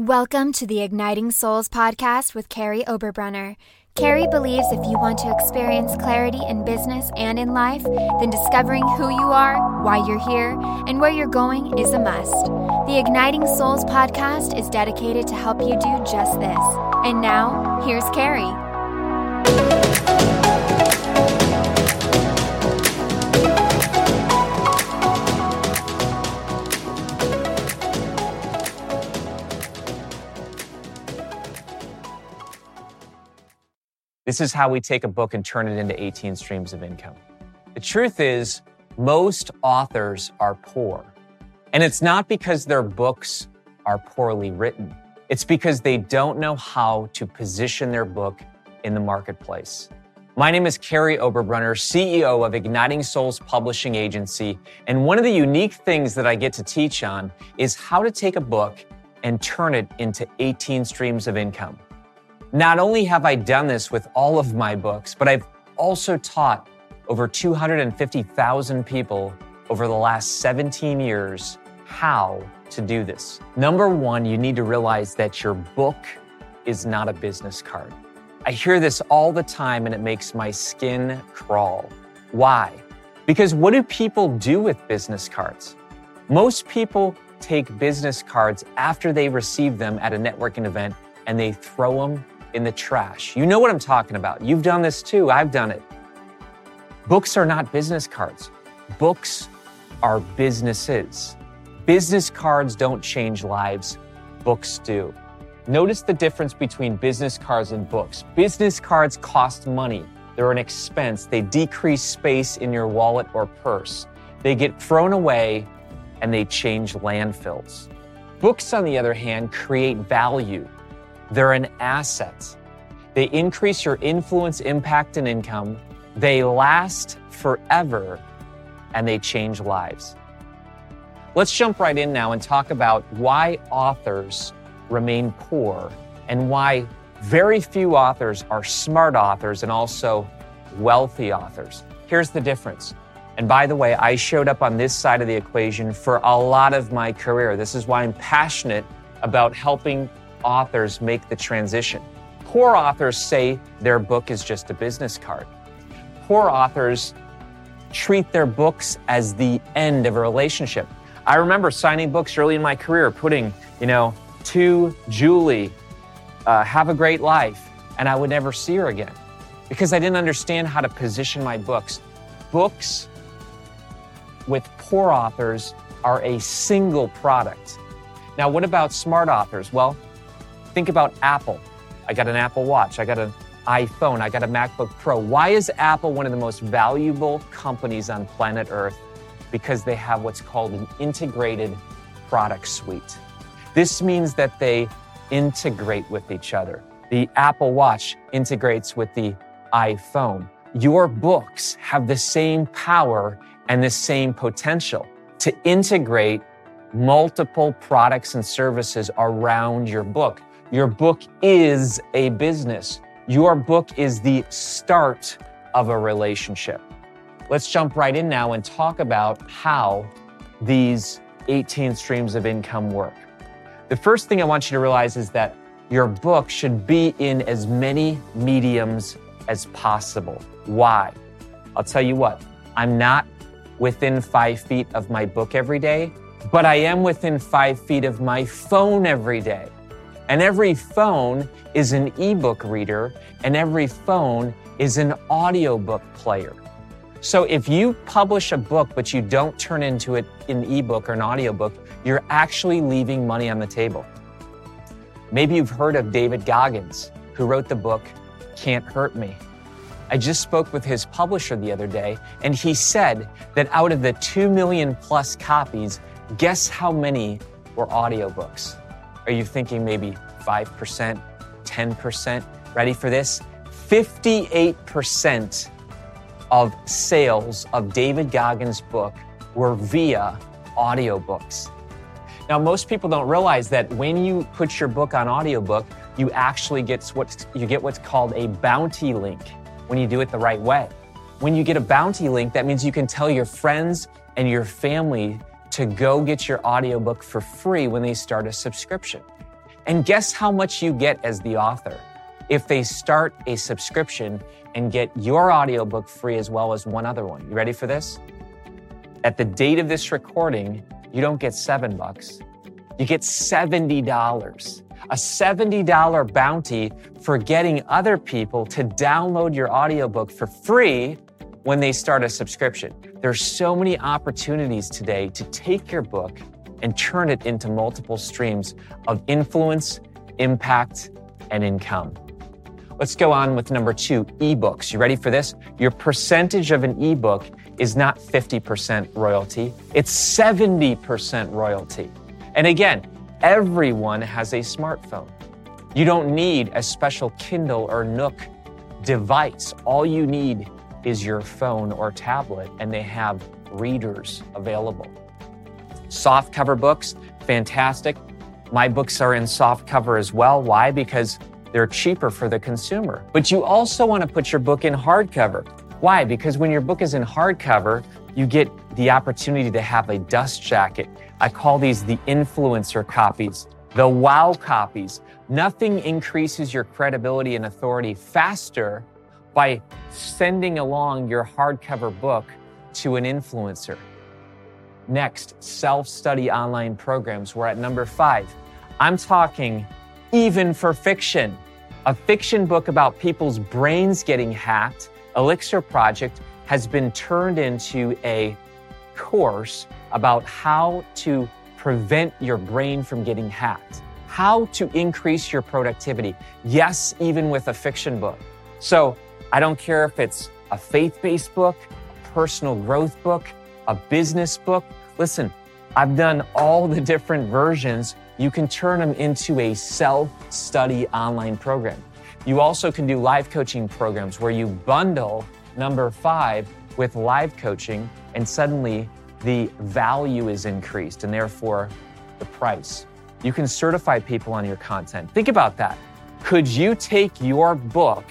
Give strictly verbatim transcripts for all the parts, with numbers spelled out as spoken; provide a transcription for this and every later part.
Welcome to the Igniting Souls podcast with Carrie Oberbrunner. Carrie believes if you want to experience clarity in business and in life, then discovering who you are, why you're here, and where you're going is a must. The Igniting Souls podcast is dedicated to help you do just this. And now, here's Carrie. This is how we take a book and turn it into eighteen streams of income. The truth is, most authors are poor. And it's not because their books are poorly written. It's because they don't know how to position their book in the marketplace. My name is Carrie Oberbrunner, C E O of Igniting Souls Publishing Agency. And one of the unique things that I get to teach on is how to take a book and turn it into eighteen streams of income. Not only have I done this with all of my books, but I've also taught over two hundred fifty thousand people over the last seventeen years how to do this. Number one, you need to realize that your book is not a business card. I hear this all the time and it makes my skin crawl. Why? Because what do people do with business cards? Most people take business cards after they receive them at a networking event and they throw them in the trash. You know what I'm talking about. You've done this too. I've done it. Books are not business cards. Books are businesses. Business cards don't change lives. Books do. Notice the difference between business cards and books. Business cards cost money. They're an expense. They decrease space in your wallet or purse. They get thrown away and they change landfills. Books, on the other hand, create value. They're an asset. They increase your influence, impact, and income. They last forever, and they change lives. Let's jump right in now and talk about why authors remain poor and why very few authors are smart authors and also wealthy authors. Here's the difference. And by the way, I showed up on this side of the equation for a lot of my career. This is why I'm passionate about helping authors make the transition. Poor authors say their book is just a business card. Poor authors treat their books as the end of a relationship. I remember signing books early in my career, putting, you know, to Julie, uh, have a great life, and I would never see her again because I didn't understand how to position my books. Books with poor authors are a single product. Now, what about smart authors? Well, think about Apple. I got an Apple Watch. I got an iPhone. I got a MacBook Pro. Why is Apple one of the most valuable companies on planet Earth? Because they have what's called an integrated product suite. This means that they integrate with each other. The Apple Watch integrates with the iPhone. Your books have the same power and the same potential to integrate multiple products and services around your book. Your book is a business. Your book is the start of a relationship. Let's jump right in now and talk about how these eighteen streams of income work. The first thing I want you to realize is that your book should be in as many mediums as possible. Why? I'll tell you what, I'm not within five feet of my book every day, but I am within five feet of my phone every day. And every phone is an ebook reader, and every phone is an audiobook player. So if you publish a book, but you don't turn into it an ebook or an audiobook, you're actually leaving money on the table. Maybe you've heard of David Goggins, who wrote the book, Can't Hurt Me. I just spoke with his publisher the other day, and he said that out of the two million plus copies, guess how many were audiobooks? Are you thinking maybe five percent, ten percent? Ready for this? fifty-eight percent of sales of David Goggins' book were via audiobooks. Now, most people don't realize that when you put your book on audiobook, you actually get what you get what's called a bounty link when you do it the right way. When you get a bounty link, that means you can tell your friends and your family to go get your audiobook for free when they start a subscription. And guess how much you get as the author if they start a subscription and get your audiobook free as well as one other one. You ready for this? At the date of this recording, you don't get seven bucks. You get seventy dollars. A seventy dollars bounty for getting other people to download your audiobook for free when they start a subscription. There's so many opportunities today to take your book and turn it into multiple streams of influence, impact, and income. Let's go on with number two, ebooks. You ready for this? Your percentage of an ebook is not fifty percent royalty, it's seventy percent royalty. And again, everyone has a smartphone. You don't need a special Kindle or Nook device. All you need is your phone or tablet, and they have readers available. Softcover books, fantastic. My books are in softcover as well. Why? Because they're cheaper for the consumer. But you also want to put your book in hardcover. Why? Because when your book is in hardcover, you get the opportunity to have a dust jacket. I call these the influencer copies, the wow copies. Nothing increases your credibility and authority faster by sending along your hardcover book to an influencer. Next, self-study online programs. We're at number five. I'm talking even for fiction. A fiction book about people's brains getting hacked, Elixir Project, has been turned into a course about how to prevent your brain from getting hacked, how to increase your productivity. Yes, even with a fiction book. So I don't care if it's a faith-based book, a personal growth book, a business book. Listen, I've done all the different versions. You can turn them into a self-study online program. You also can do live coaching programs where you bundle number five with live coaching, and suddenly the value is increased and therefore the price. You can certify people on your content. Think about that. Could you take your book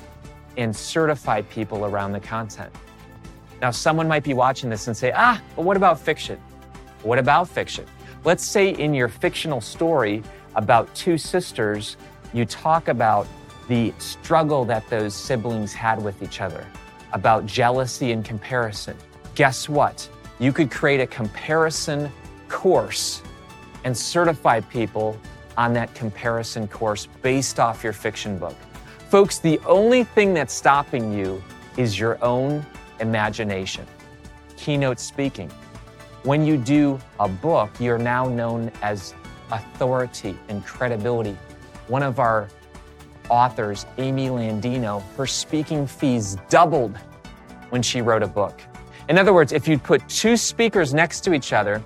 and certify people around the content? Now, someone might be watching this and say, ah, but what about fiction? What about fiction? Let's say in your fictional story about two sisters, you talk about the struggle that those siblings had with each other, about jealousy and comparison. Guess what? You could create a comparison course and certify people on that comparison course based off your fiction book. Folks, the only thing that's stopping you is your own imagination. Keynote speaking. When you do a book, you're now known as authority and credibility. One of our authors, Amy Landino, her speaking fees doubled when she wrote a book. In other words, if you'd put two speakers next to each other,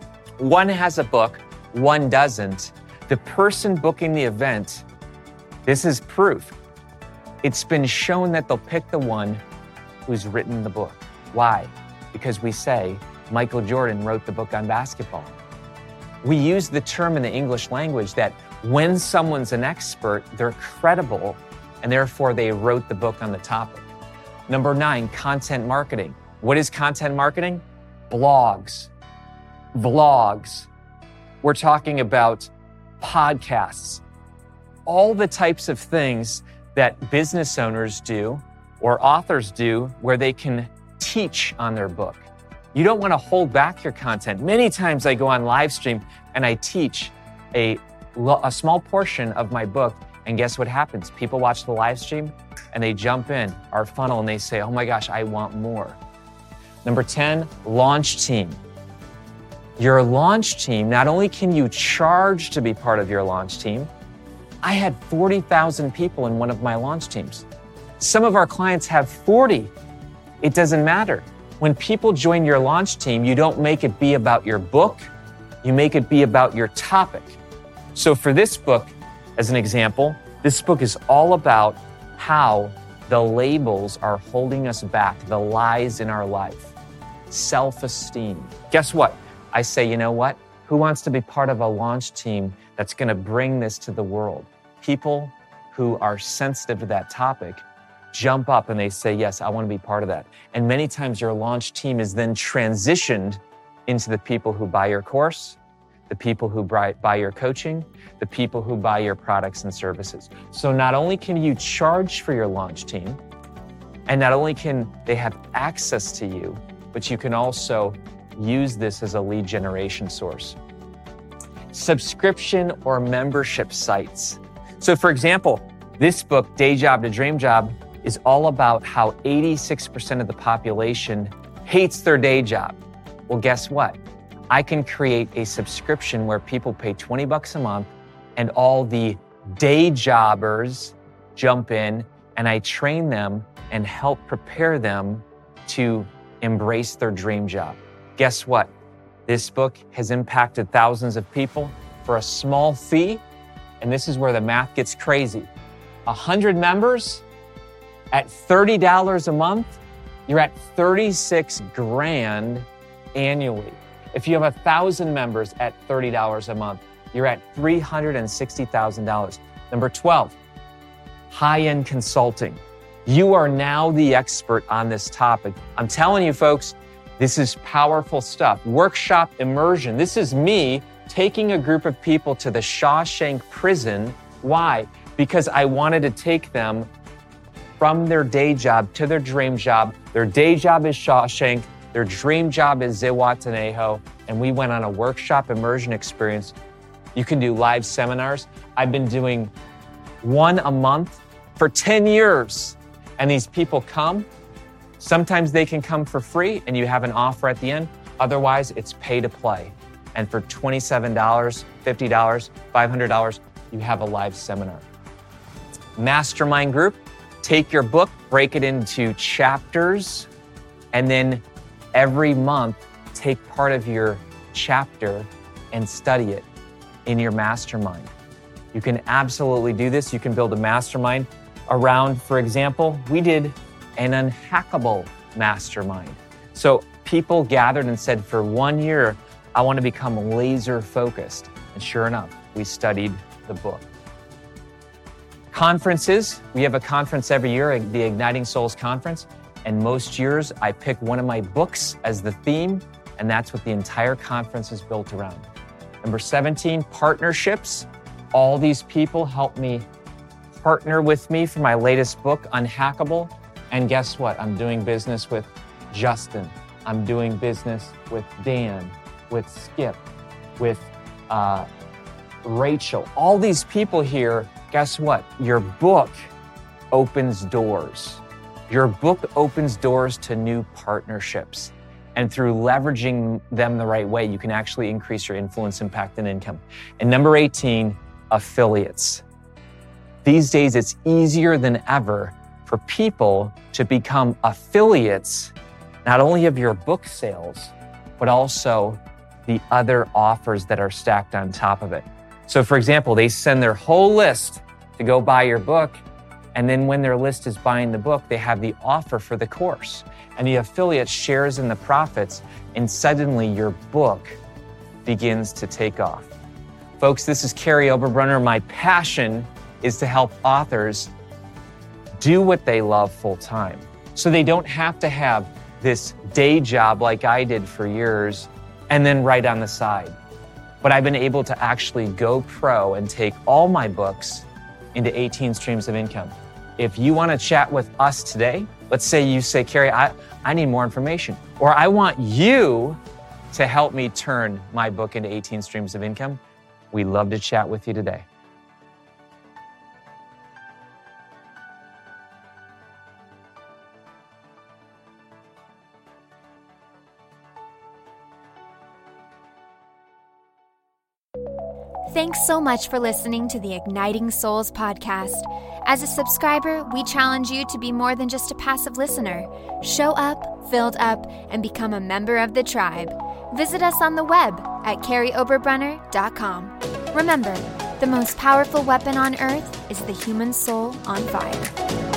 one has a book, one doesn't, the person booking the event, this is proof. It's been shown that they'll pick the one who's written the book. Why? Because we say Michael Jordan wrote the book on basketball. We use the term in the English language that when someone's an expert, they're credible, and therefore they wrote the book on the topic. Number nine, content marketing. What is content marketing? Blogs, vlogs. We're talking about podcasts, all the types of things that business owners do or authors do where they can teach on their book. You don't want to hold back your content. Many times I go on live stream and I teach a, a small portion of my book, and guess what happens? People watch the live stream and they jump in our funnel and they say, oh my gosh, I want more. Number ten, launch team. Your launch team, not only can you charge to be part of your launch team, I had forty thousand people in one of my launch teams. Some of our clients have forty. It doesn't matter. When people join your launch team, you don't make it be about your book, you make it be about your topic. So for this book, as an example, this book is all about how the labels are holding us back, the lies in our life. Self-esteem. Guess what? I say, you know what? Who wants to be part of a launch team that's going to bring this to the world? People who are sensitive to that topic jump up and they say, yes, I want to be part of that. And many times your launch team is then transitioned into the people who buy your course, the people who buy, buy your coaching, the people who buy your products and services. So not only can you charge for your launch team, and not only can they have access to you, but you can also use this as a lead generation source. Subscription or membership sites. So for example, this book, Day Job to Dream Job, is all about how eighty-six percent of the population hates their day job. Well, guess what? I can create a subscription where people pay twenty bucks a month and all the day jobbers jump in, and I train them and help prepare them to embrace their dream job. Guess what? This book has impacted thousands of people for a small fee, and this is where the math gets crazy. one hundred members at thirty dollars a month, you're at thirty-six grand annually. If you have one thousand members at thirty dollars a month, you're at three hundred sixty thousand dollars. Number twelve, high-end consulting. You are now the expert on this topic. I'm telling you, folks, this is powerful stuff. Workshop immersion. This is me taking a group of people to the Shawshank prison. Why? Because I wanted to take them from their day job to their dream job. Their day job is Shawshank. Their dream job is Zihuatanejo. And we went on a workshop immersion experience. You can do live seminars. I've been doing one a month for ten years. And these people come. Sometimes they can come for free and you have an offer at the end. Otherwise, it's pay to play. And for twenty-seven dollars, fifty dollars, five hundred dollars, you have a live seminar. Mastermind group, take your book, break it into chapters, and then every month, take part of your chapter and study it in your mastermind. You can absolutely do this. You can build a mastermind around, for example, we did an unhackable mastermind. So people gathered and said, for one year, I want to become laser focused. And sure enough, we studied the book. Conferences, we have a conference every year, the Igniting Souls Conference. And most years, I pick one of my books as the theme, and that's what the entire conference is built around. Number seventeen, partnerships. All these people help me partner with me for my latest book, Unhackable. And guess what? I'm doing business with Justin. I'm doing business with Dan, with Skip, with uh, Rachel. All these people here, guess what? Your book opens doors. Your book opens doors to new partnerships. And through leveraging them the right way, you can actually increase your influence, impact, and income. And number eighteen, affiliates. These days, it's easier than ever for people to become affiliates, not only of your book sales, but also the other offers that are stacked on top of it. So for example, they send their whole list to go buy your book. And then when their list is buying the book, they have the offer for the course. And the affiliate shares in the profits, and suddenly your book begins to take off. Folks, this is Carey Oberbrunner. My passion is to help authors do what they love full time. So they don't have to have this day job like I did for years and then write on the side. But I've been able to actually go pro and take all my books into eighteen streams of income. If you want to chat with us today, let's say you say, Carey, I, I need more information, or I want you to help me turn my book into eighteen streams of income. We'd love to chat with you today. Thanks so much for listening to the Igniting Souls podcast. As a subscriber, we challenge you to be more than just a passive listener. Show up, filled up, and become a member of the tribe. Visit us on the web at carey oberbrunner dot com. Remember, the most powerful weapon on earth is the human soul on fire.